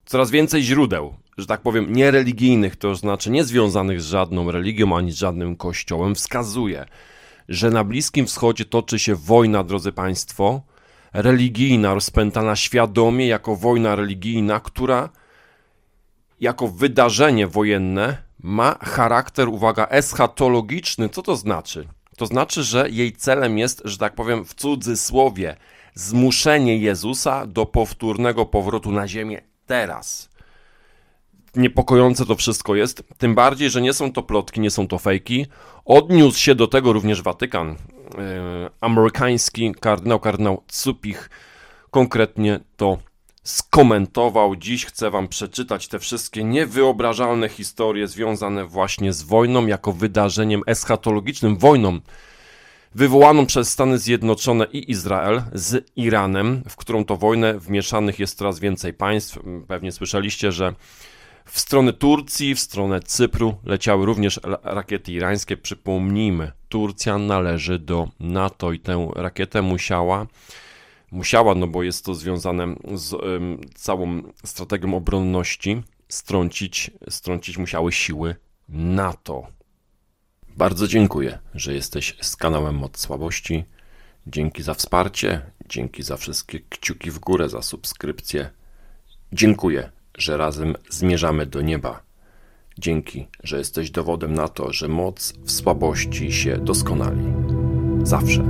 coraz więcej źródeł, że tak powiem, niereligijnych, to znaczy niezwiązanych z żadną religią ani z żadnym kościołem, wskazuje, że na Bliskim Wschodzie toczy się wojna, drodzy Państwo, religijna, rozpętana świadomie jako wojna religijna, która jako wydarzenie wojenne ma charakter, uwaga, eschatologiczny. Co to znaczy? To znaczy, że jej celem jest, że tak powiem w cudzysłowie, zmuszenie Jezusa do powtórnego powrotu na ziemię teraz. Niepokojące to wszystko jest, tym bardziej, że nie są to plotki, nie są to fejki. Odniósł się do tego również Watykan. Amerykański kardynał Cupich konkretnie to skomentował. Dziś chcę wam przeczytać te wszystkie niewyobrażalne historie związane właśnie z wojną jako wydarzeniem eschatologicznym, wojną wywołaną przez Stany Zjednoczone i Izrael z Iranem, w którą to wojnę wmieszanych jest coraz więcej państw. Pewnie słyszeliście, że w stronę Turcji, w stronę Cypru leciały również rakiety irańskie. Przypomnijmy, Turcja należy do NATO i tę rakietę musiała, no bo jest to związane z całą strategią obronności, strącić musiały siły NATO. Bardzo dziękuję, że jesteś z kanałem Moc Słabości. Dzięki za wsparcie, dzięki za wszystkie kciuki w górę, za subskrypcję. Dziękuję, że razem zmierzamy do nieba. Dzięki, że jesteś dowodem na to, że moc w słabości się doskonali. Zawsze.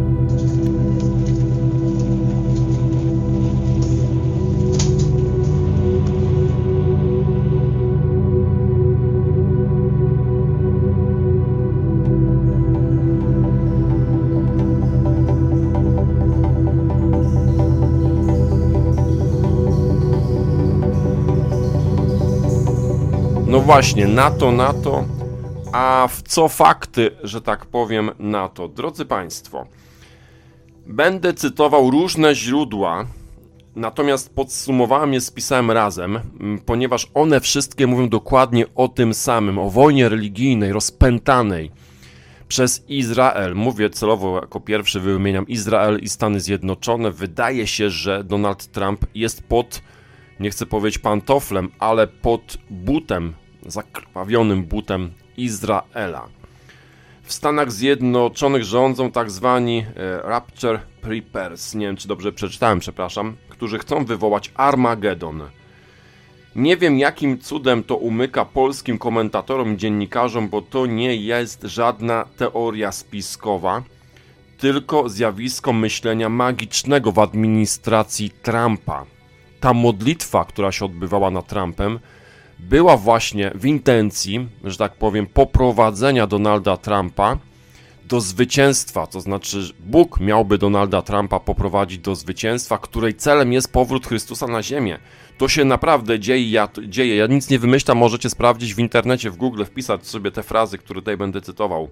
No właśnie, NATO, a w co fakty, że tak powiem, NATO? Drodzy Państwo, będę cytował różne źródła, natomiast podsumowałem je, spisałem razem, ponieważ one wszystkie mówią dokładnie o tym samym, o wojnie religijnej, rozpętanej przez Izrael. Mówię celowo jako pierwszy, wymieniam Izrael i Stany Zjednoczone. Wydaje się, że Donald Trump jest pod, nie chcę powiedzieć pantoflem, ale pod butem, zakrwawionym butem Izraela. W Stanach Zjednoczonych rządzą tak zwani Rapture Preppers, nie wiem czy dobrze przeczytałem, przepraszam, którzy chcą wywołać Armagedon. Nie wiem jakim cudem to umyka polskim komentatorom i dziennikarzom, bo to nie jest żadna teoria spiskowa, tylko zjawisko myślenia magicznego w administracji Trumpa. Ta modlitwa, która się odbywała nad Trumpem, była właśnie w intencji, że tak powiem, poprowadzenia Donalda Trumpa do zwycięstwa, to znaczy Bóg miałby Donalda Trumpa poprowadzić do zwycięstwa, której celem jest powrót Chrystusa na ziemię. To się naprawdę dzieje. Ja nic nie wymyślam, możecie sprawdzić w internecie, w Google, wpisać sobie te frazy, które tutaj będę cytował.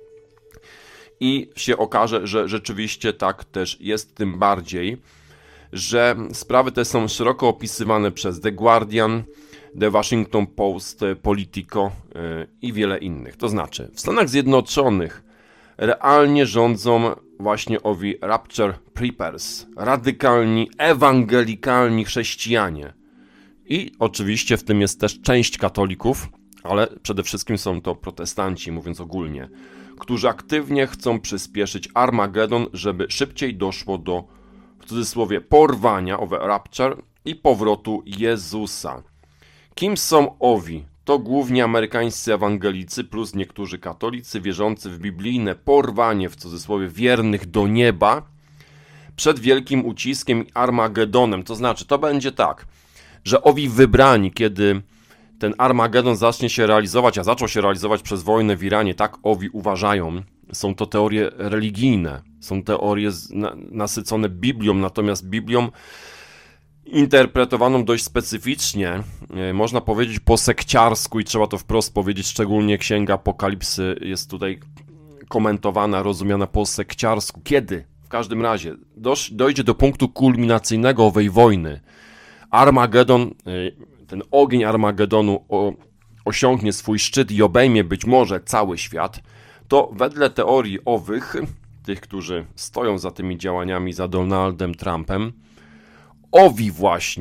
I się okaże, że rzeczywiście tak też jest, tym bardziej, że sprawy te są szeroko opisywane przez The Guardian, The Washington Post, Politico i wiele innych. To znaczy, w Stanach Zjednoczonych realnie rządzą właśnie owi Rapture Preppers, radykalni, ewangelikalni chrześcijanie. I oczywiście w tym jest też część katolików, ale przede wszystkim są to protestanci, mówiąc ogólnie, którzy aktywnie chcą przyspieszyć Armagedon, żeby szybciej doszło do, w cudzysłowie, porwania owe Rapture i powrotu Jezusa. Kim są owi? To głównie amerykańscy ewangelicy plus niektórzy katolicy wierzący w biblijne porwanie, w cudzysłowie, wiernych do nieba przed wielkim uciskiem i Armagedonem. To znaczy, to będzie tak, że owi wybrani, kiedy ten Armagedon zacznie się realizować, a zaczął się realizować przez wojnę w Iranie, tak owi uważają, są to teorie religijne, są teorie nasycone Biblią, natomiast Biblią interpretowaną dość specyficznie, można powiedzieć po sekciarsku i trzeba to wprost powiedzieć, szczególnie Księga Apokalipsy jest tutaj komentowana, rozumiana po sekciarsku. Kiedy? W każdym razie dojdzie do punktu kulminacyjnego owej wojny. Armagedon, ten ogień Armagedonu osiągnie swój szczyt i obejmie być może cały świat, to wedle teorii owych, tych, którzy stoją za tymi działaniami, za Donaldem Trumpem,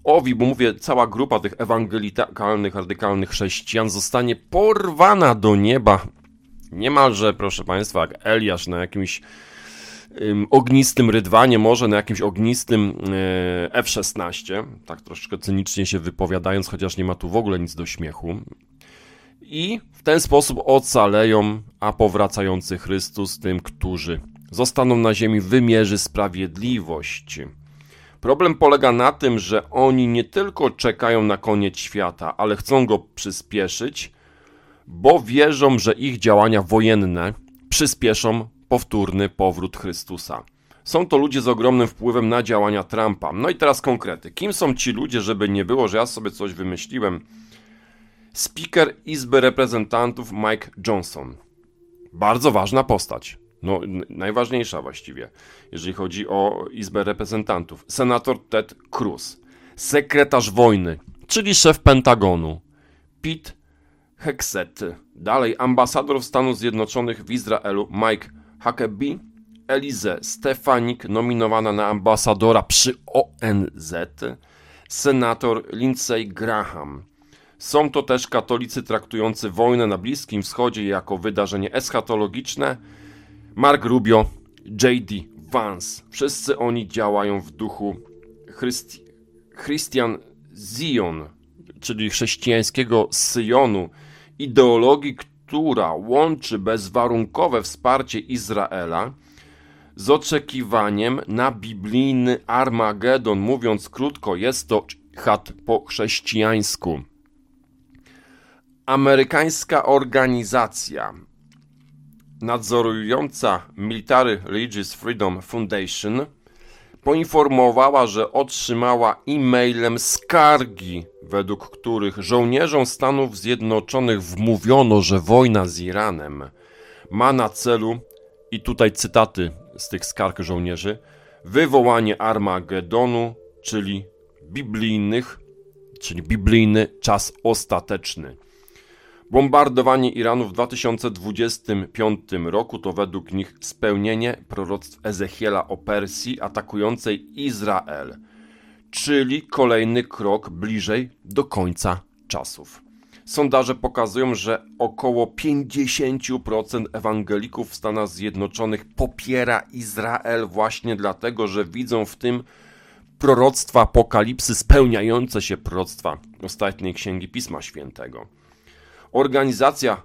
owi, bo mówię, cała grupa tych ewangelikalnych, radykalnych chrześcijan zostanie porwana do nieba. Niemalże, proszę Państwa, jak Eliasz na jakimś ognistym rydwanie, może na jakimś ognistym F-16, tak troszeczkę cynicznie się wypowiadając, chociaż nie ma tu w ogóle nic do śmiechu. I w ten sposób ocaleją, a powracający Chrystus tym, którzy zostaną na ziemi, wymierzy sprawiedliwość. Problem polega na tym, że oni nie tylko czekają na koniec świata, ale chcą go przyspieszyć, bo wierzą, że ich działania wojenne przyspieszą powtórny powrót Chrystusa. Są to ludzie z ogromnym wpływem na działania Trumpa. No i teraz konkrety. Kim są ci ludzie, żeby nie było, że ja sobie coś wymyśliłem? Speaker Izby Reprezentantów Mike Johnson. Bardzo ważna postać. No, najważniejsza właściwie, jeżeli chodzi o Izbę Reprezentantów. Senator Ted Cruz. Sekretarz wojny, czyli szef Pentagonu. Pete Hegseth. Dalej ambasador Stanów Zjednoczonych w Izraelu Mike Huckabee. Elize Stefanik, nominowana na ambasadora przy ONZ. Senator Lindsey Graham. Są to też katolicy traktujący wojnę na Bliskim Wschodzie jako wydarzenie eschatologiczne. Mark Rubio, J.D. Vance. Wszyscy oni działają w duchu Christian Zion, czyli chrześcijańskiego Syjonu, ideologii, która łączy bezwarunkowe wsparcie Izraela z oczekiwaniem na biblijny Armagedon. Mówiąc krótko, jest to dżihad po chrześcijańsku. Amerykańska organizacja nadzorująca Military Religious Freedom Foundation poinformowała, że otrzymała e-mailem skargi, według których żołnierzom Stanów Zjednoczonych wmówiono, że wojna z Iranem ma na celu, i tutaj cytaty z tych skarg żołnierzy, wywołanie Armagedonu, czyli biblijny czas ostateczny. Bombardowanie Iranu w 2025 roku to według nich spełnienie proroctw Ezechiela o Persji atakującej Izrael, czyli kolejny krok bliżej do końca czasów. Sondaże pokazują, że około 50% ewangelików w Stanach Zjednoczonych popiera Izrael właśnie dlatego, że widzą w tym proroctwa apokalipsy, spełniające się proroctwa ostatniej księgi Pisma Świętego. Organizacja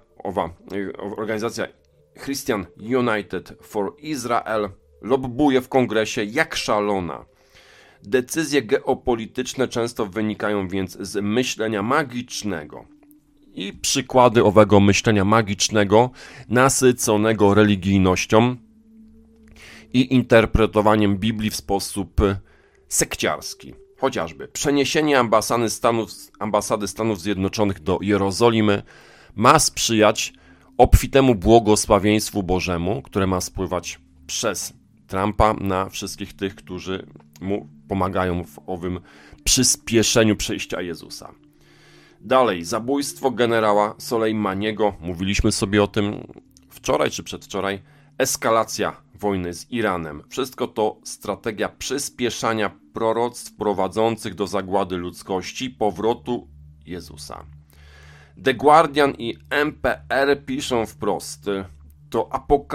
Christian United for Israel lobbuje w kongresie jak szalona. Decyzje geopolityczne często wynikają więc z myślenia magicznego. I przykłady owego myślenia magicznego, nasyconego religijnością i interpretowaniem Biblii w sposób sekciarski. Chociażby przeniesienie ambasady Stanów Zjednoczonych do Jerozolimy ma sprzyjać obfitemu błogosławieństwu Bożemu, które ma spływać przez Trumpa na wszystkich tych, którzy mu pomagają w owym przyspieszeniu przyjścia Jezusa. Dalej, zabójstwo generała Soleimaniego, mówiliśmy sobie o tym wczoraj czy przedwczoraj, eskalacja wojny z Iranem. Wszystko to strategia przyspieszania proroctw prowadzących do zagłady ludzkości, powrotu Jezusa. The Guardian i NPR piszą wprost, to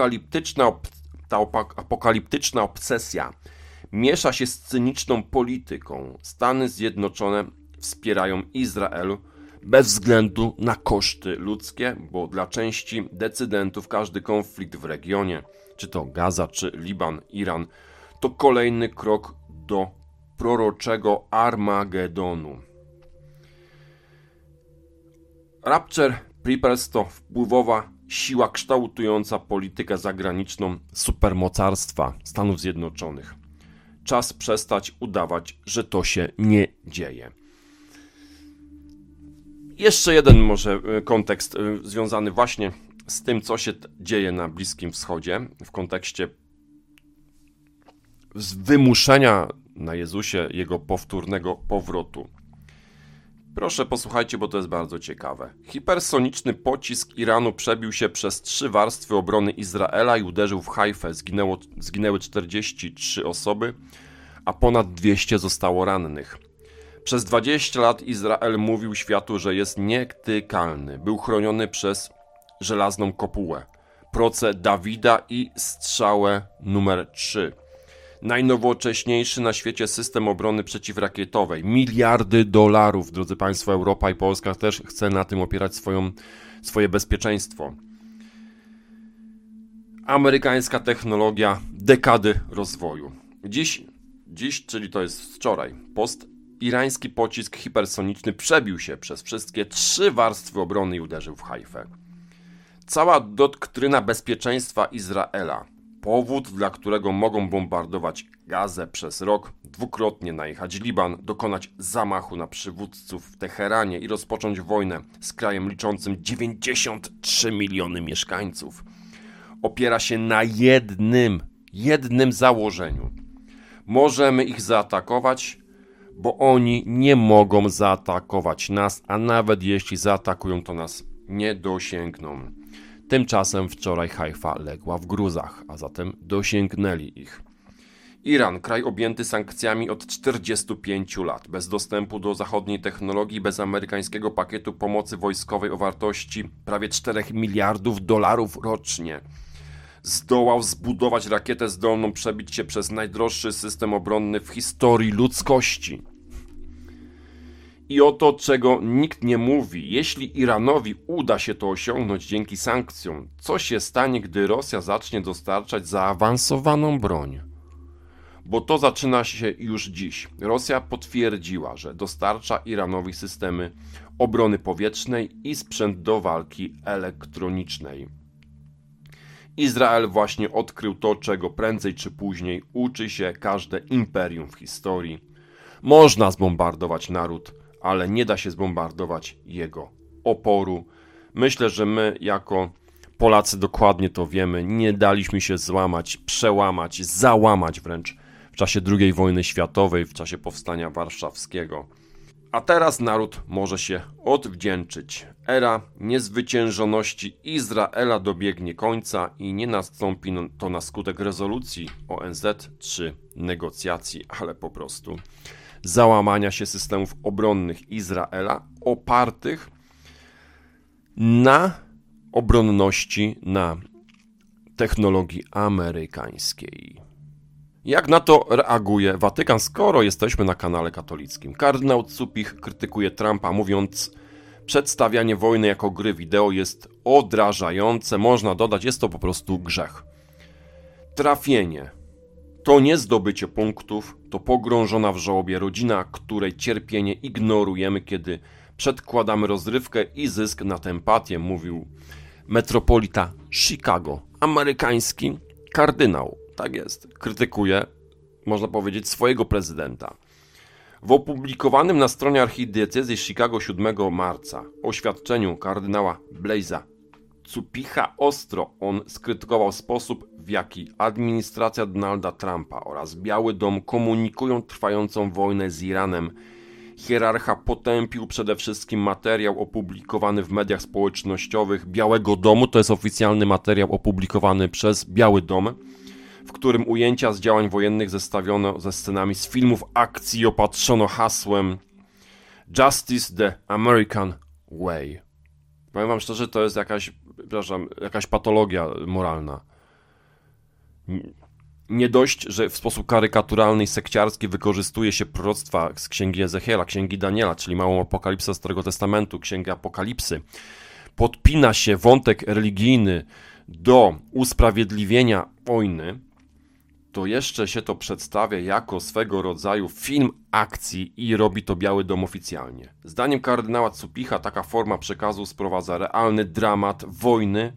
apokaliptyczna obsesja miesza się z cyniczną polityką. Stany Zjednoczone wspierają Izrael bez względu na koszty ludzkie, bo dla części decydentów każdy konflikt w regionie, czy to Gaza, czy Liban, Iran, to kolejny krok do proroczego Armagedonu. Rapture Preppers to wpływowa siła kształtująca politykę zagraniczną supermocarstwa Stanów Zjednoczonych. Czas przestać udawać, że to się nie dzieje. Jeszcze jeden może kontekst związany właśnie z tym, co się dzieje na Bliskim Wschodzie w kontekście wymuszenia na Jezusie Jego powtórnego powrotu. Proszę posłuchajcie, bo to jest bardzo ciekawe. Hipersoniczny pocisk Iranu przebił się przez 3 warstwy obrony Izraela i uderzył w Hajfę. Zginęły 43 osoby, a ponad 200 zostało rannych. Przez 20 lat Izrael mówił światu, że jest nietykalny. Był chroniony przez żelazną kopułę, proce Dawida i strzałę numer 3. Najnowocześniejszy na świecie system obrony przeciwrakietowej. Miliardy dolarów, drodzy Państwo, Europa i Polska też chce na tym opierać swoje bezpieczeństwo. Amerykańska technologia, dekady rozwoju. Dziś, czyli to jest wczoraj, irański pocisk hipersoniczny przebił się przez wszystkie 3 warstwy obrony i uderzył w Hajfę. Cała doktryna bezpieczeństwa Izraela, powód, dla którego mogą bombardować Gazę przez rok, dwukrotnie najechać Liban, dokonać zamachu na przywódców w Teheranie i rozpocząć wojnę z krajem liczącym 93 miliony mieszkańców, opiera się na jednym założeniu. Możemy ich zaatakować, bo oni nie mogą zaatakować nas, a nawet jeśli zaatakują, to nas nie dosięgną. Tymczasem wczoraj Hajfa legła w gruzach, a zatem dosięgnęli ich. Iran, kraj objęty sankcjami od 45 lat, bez dostępu do zachodniej technologii, bez amerykańskiego pakietu pomocy wojskowej o wartości prawie 4 miliardów dolarów rocznie, zdołał zbudować rakietę zdolną przebić się przez najdroższy system obronny w historii ludzkości. I oto, czego nikt nie mówi, jeśli Iranowi uda się to osiągnąć dzięki sankcjom, co się stanie, gdy Rosja zacznie dostarczać zaawansowaną broń? Bo to zaczyna się już dziś. Rosja potwierdziła, że dostarcza Iranowi systemy obrony powietrznej i sprzęt do walki elektronicznej. Izrael właśnie odkrył to, czego prędzej czy później uczy się każde imperium w historii. Można zbombardować naród, ale nie da się zbombardować jego oporu. Myślę, że my jako Polacy dokładnie to wiemy. Nie daliśmy się złamać, przełamać, załamać wręcz w czasie II wojny światowej, w czasie powstania warszawskiego. A teraz naród może się odwdzięczyć. Era niezwyciężoności Izraela dobiegnie końca i nie nastąpi to na skutek rezolucji ONZ czy negocjacji, ale po prostu załamania się systemów obronnych Izraela opartych na obronności, na technologii amerykańskiej. Jak na to reaguje Watykan, skoro jesteśmy na kanale katolickim? Kardynał Cupich krytykuje Trumpa, mówiąc: przedstawianie wojny jako gry wideo jest odrażające, można dodać, jest to po prostu grzech. Trafienie to nie zdobycie punktów, to pogrążona w żałobie rodzina, której cierpienie ignorujemy, kiedy przedkładamy rozrywkę i zysk na empatię, mówił metropolita Chicago. Amerykański kardynał, tak jest, krytykuje, można powiedzieć, swojego prezydenta. W opublikowanym na stronie archidiecezji Chicago 7 marca oświadczeniu kardynała Blaze'a Cupicha ostro on skrytykował sposób, w jaki administracja Donalda Trumpa oraz Biały Dom komunikują trwającą wojnę z Iranem. Hierarcha potępił przede wszystkim materiał opublikowany w mediach społecznościowych Białego Domu, to jest oficjalny materiał opublikowany przez Biały Dom, w którym ujęcia z działań wojennych zestawiono ze scenami z filmów akcji i opatrzono hasłem Justice the American Way. Powiem wam szczerze, to jest jakaś patologia moralna. Nie dość, że w sposób karykaturalny i sekciarski wykorzystuje się proroctwa z księgi Ezechiela, księgi Daniela, czyli małą apokalipsę Starego Testamentu, księgi Apokalipsy. Podpina się wątek religijny do usprawiedliwienia wojny, to jeszcze się to przedstawia jako swego rodzaju film akcji i robi to Biały Dom oficjalnie. Zdaniem kardynała Cupicha taka forma przekazu sprowadza realny dramat wojny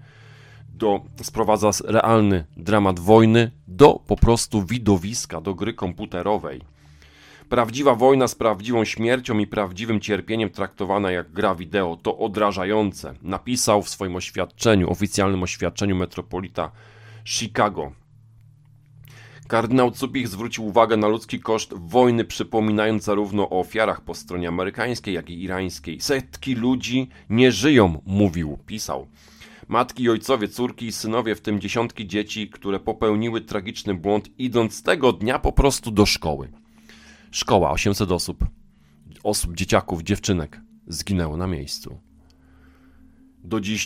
do po prostu widowiska, do gry komputerowej. Prawdziwa wojna z prawdziwą śmiercią i prawdziwym cierpieniem traktowana jak gra wideo to odrażające, napisał w swoim oficjalnym oświadczeniu metropolita Chicago. Kardynał Cupich zwrócił uwagę na ludzki koszt wojny, przypominając zarówno o ofiarach po stronie amerykańskiej, jak i irańskiej. Setki ludzi nie żyją, pisał. Matki i ojcowie, córki i synowie, w tym dziesiątki dzieci, które popełniły tragiczny błąd, idąc tego dnia po prostu do szkoły. Szkoła, 800 osób. osób, dzieciaków, dziewczynek zginęło na miejscu. Do dziś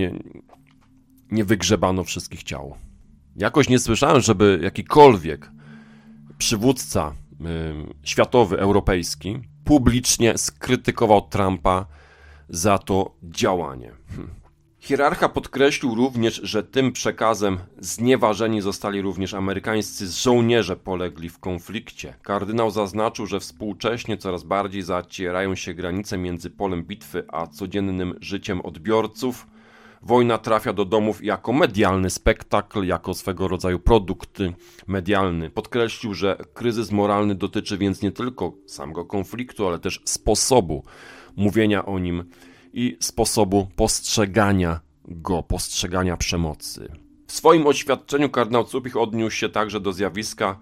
nie wygrzebano wszystkich ciał. Jakoś nie słyszałem, żeby jakikolwiek przywódca światowy, europejski publicznie skrytykował Trumpa za to działanie. Hierarcha podkreślił również, że tym przekazem znieważeni zostali również amerykańscy żołnierze polegli w konflikcie. Kardynał zaznaczył, że współcześnie coraz bardziej zacierają się granice między polem bitwy a codziennym życiem odbiorców. Wojna trafia do domów jako medialny spektakl, jako swego rodzaju produkt medialny. Podkreślił, że kryzys moralny dotyczy więc nie tylko samego konfliktu, ale też sposobu mówienia o nim i sposobu postrzegania go, postrzegania przemocy. W swoim oświadczeniu kardynał Cupich odniósł się także do zjawiska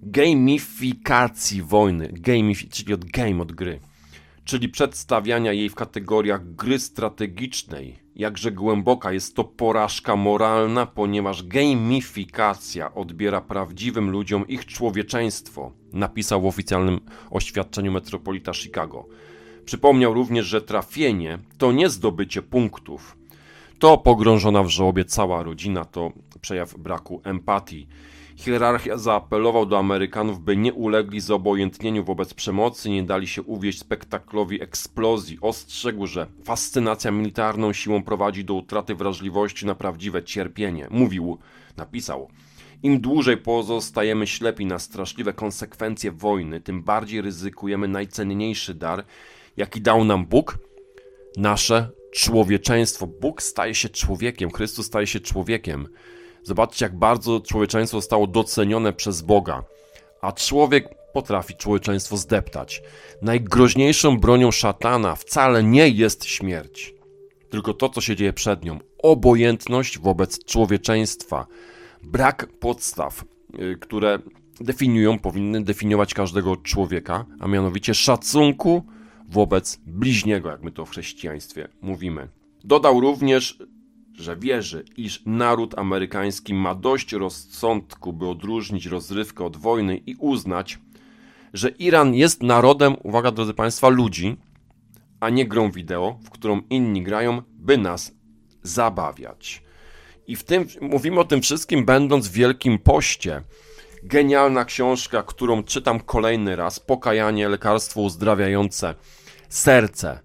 gamifikacji wojny, czyli od game, od gry, czyli przedstawiania jej w kategoriach gry strategicznej. Jakże głęboka jest to porażka moralna, ponieważ gamifikacja odbiera prawdziwym ludziom ich człowieczeństwo, napisał w oficjalnym oświadczeniu metropolita Chicago. Przypomniał również, że trafienie to nie zdobycie punktów. To pogrążona w żałobie cała rodzina, to przejaw braku empatii. Hierarchia zaapelował do Amerykanów, by nie ulegli zobojętnieniu wobec przemocy, nie dali się uwieść spektaklowi eksplozji. Ostrzegł, że fascynacja militarną siłą prowadzi do utraty wrażliwości na prawdziwe cierpienie. Napisał: im dłużej pozostajemy ślepi na straszliwe konsekwencje wojny, tym bardziej ryzykujemy najcenniejszy dar, jaki dał nam Bóg, nasze człowieczeństwo. Bóg staje się człowiekiem, Chrystus staje się człowiekiem. Zobaczcie, jak bardzo człowieczeństwo zostało docenione przez Boga, a człowiek potrafi człowieczeństwo zdeptać. Najgroźniejszą bronią szatana wcale nie jest śmierć, tylko to, co się dzieje przed nią. Obojętność wobec człowieczeństwa. Brak podstaw, które powinny definiować każdego człowieka, a mianowicie szacunku wobec bliźniego, jak my to w chrześcijaństwie mówimy. Dodał również, że wierzy, iż naród amerykański ma dość rozsądku, by odróżnić rozrywkę od wojny i uznać, że Iran jest narodem, uwaga drodzy Państwa, ludzi, a nie grą wideo, w którą inni grają, by nas zabawiać. I mówimy o tym wszystkim, będąc w Wielkim Poście. Genialna książka, którą czytam kolejny raz, Pokajanie, lekarstwo uzdrawiające serce.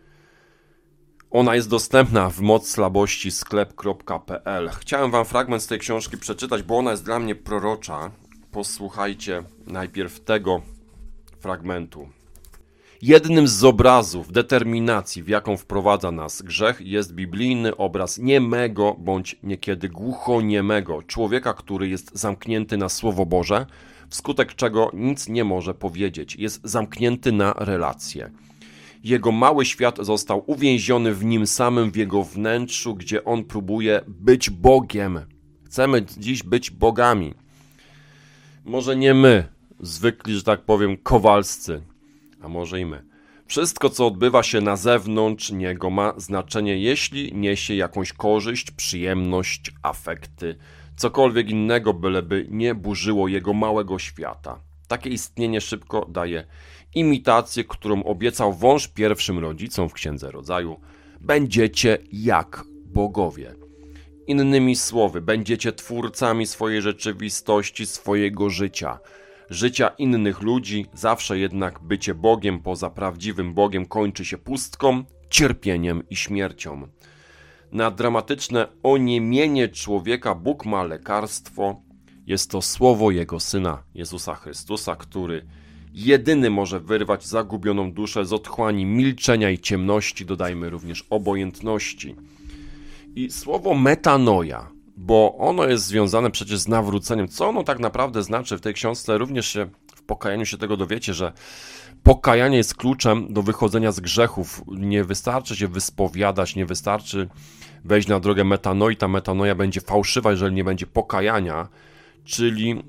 Ona jest dostępna w moc słabości sklep.pl. Chciałem wam fragment z tej książki przeczytać, bo ona jest dla mnie prorocza. Posłuchajcie najpierw tego fragmentu. Jednym z obrazów determinacji, w jaką wprowadza nas grzech, jest biblijny obraz niemego bądź niekiedy głuchoniemego człowieka, który jest zamknięty na Słowo Boże, wskutek czego nic nie może powiedzieć. Jest zamknięty na relacje. Jego mały świat został uwięziony w nim samym, w jego wnętrzu, gdzie on próbuje być Bogiem. Chcemy dziś być bogami. Może nie my, zwykli, że tak powiem, kowalscy, a może i my. Wszystko, co odbywa się na zewnątrz niego, ma znaczenie, jeśli niesie jakąś korzyść, przyjemność, afekty, cokolwiek innego, byleby nie burzyło jego małego świata. Takie istnienie szybko daje imitację, którą obiecał wąż pierwszym rodzicom w Księdze Rodzaju. Będziecie jak bogowie. Innymi słowy, będziecie twórcami swojej rzeczywistości, swojego życia. Życia innych ludzi, zawsze jednak bycie Bogiem poza prawdziwym Bogiem kończy się pustką, cierpieniem i śmiercią. Na dramatyczne oniemienie człowieka Bóg ma lekarstwo. Jest to słowo Jego Syna, Jezusa Chrystusa, który jedyny może wyrwać zagubioną duszę z otchłani milczenia i ciemności, dodajmy również obojętności. I słowo metanoia, bo ono jest związane przecież z nawróceniem. Co ono tak naprawdę znaczy w tej książce? Również się w pokajaniu się tego dowiecie, że pokajanie jest kluczem do wychodzenia z grzechów. Nie wystarczy się wyspowiadać, nie wystarczy wejść na drogę metanoi. Ta metanoia będzie fałszywa, jeżeli nie będzie pokajania, czyli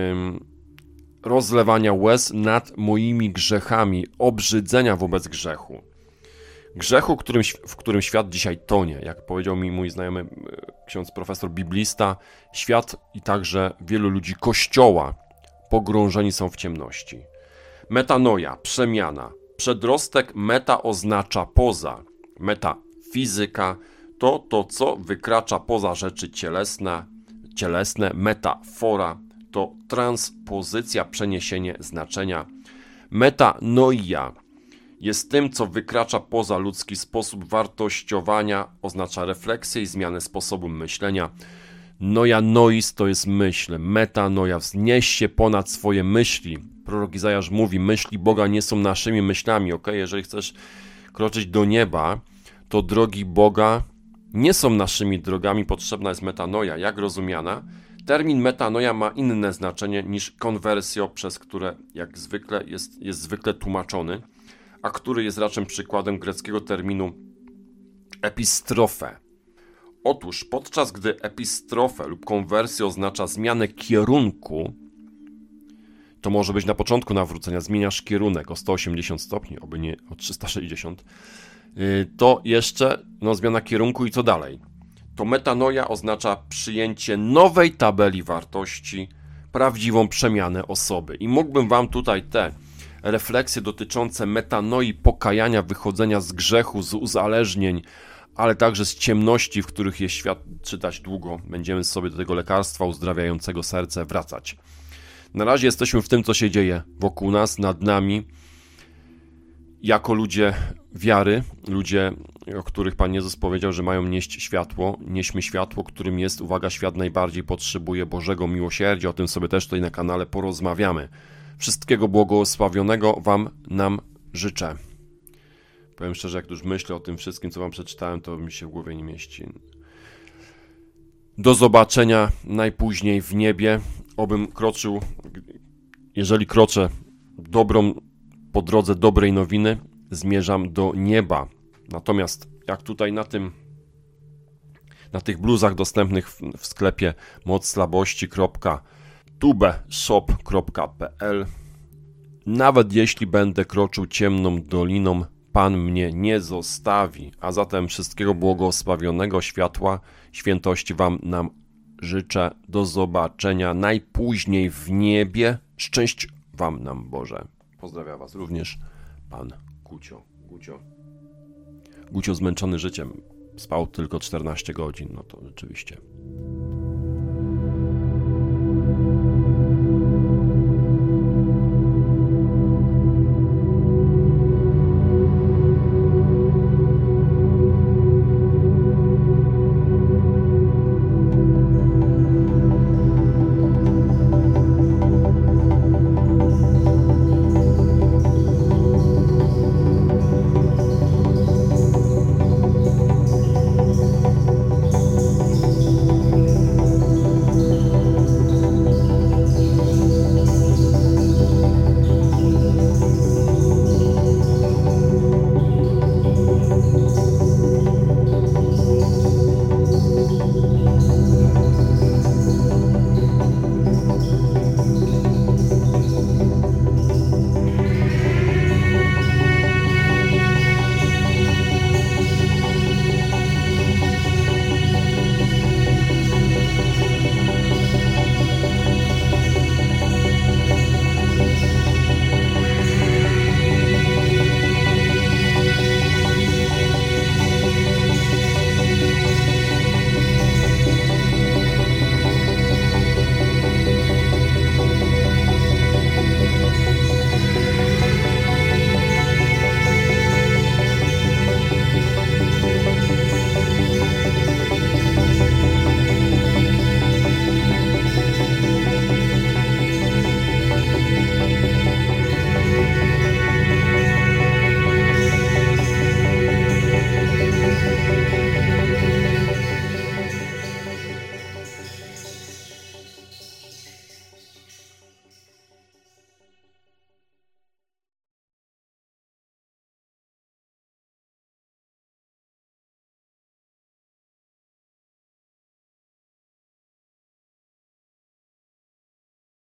rozlewania łez nad moimi grzechami, obrzydzenia wobec grzechu. Grzechu, w którym świat dzisiaj tonie. Jak powiedział mi mój znajomy ksiądz profesor biblista, świat i także wielu ludzi Kościoła pogrążeni są w ciemności. Metanoia, przemiana, Przedrostek meta oznacza poza. Metafizyka to, co wykracza poza rzeczy cielesne. Metafora to transpozycja, przeniesienie znaczenia. Metanoia jest tym, co wykracza poza ludzki sposób wartościowania, oznacza refleksję i zmianę sposobu myślenia. Noia nois to jest myśl, metanoia, wznieś się ponad swoje myśli. Prorok Izajasz mówi, myśli Boga nie są naszymi myślami, ok? Jeżeli chcesz kroczyć do nieba, to drogi Boga nie są naszymi drogami, potrzebna jest metanoia. Jak rozumiana? Termin metanoia ma inne znaczenie niż konwersjo, przez które jak zwykle jest zwykle tłumaczony, a który jest raczej przykładem greckiego terminu epistrofę. Otóż podczas gdy epistrofę lub konwersję oznacza zmianę kierunku, to może być na początku nawrócenia, zmieniasz kierunek o 180 stopni, oby nie o 360, to jeszcze zmiana kierunku i co dalej? To metanoia oznacza przyjęcie nowej tabeli wartości, prawdziwą przemianę osoby. I mógłbym wam tutaj te refleksje dotyczące metanoi, pokajania, wychodzenia z grzechu, z uzależnień, ale także z ciemności, w których jest świat, czytać długo. Będziemy sobie do tego lekarstwa uzdrawiającego serce wracać. Na razie jesteśmy w tym, co się dzieje wokół nas, nad nami, jako ludzie wiary, ludzie, o których Pan Jezus powiedział, że mają nieść światło. Nieśmy światło, którym jest, uwaga, świat najbardziej potrzebuje Bożego miłosierdzia. O tym sobie też tutaj na kanale porozmawiamy. Wszystkiego błogosławionego nam życzę. Powiem szczerze, jak już myślę o tym wszystkim, co wam przeczytałem, to mi się w głowie nie mieści. Do zobaczenia najpóźniej w niebie. Obym kroczył, jeżeli kroczę po drodze dobrej nowiny, zmierzam do nieba. Natomiast jak tutaj na tych bluzach dostępnych w sklepie mocslabości.tubeshop.pl, nawet jeśli będę kroczył ciemną doliną, Pan mnie nie zostawi. A zatem wszystkiego błogosławionego światła, świętości nam życzę. Do zobaczenia najpóźniej w niebie. Szczęść wam nam, Boże. Pozdrawiam was również Pan Gucio. Gucio zmęczony życiem. Spał tylko 14 godzin. No to rzeczywiście.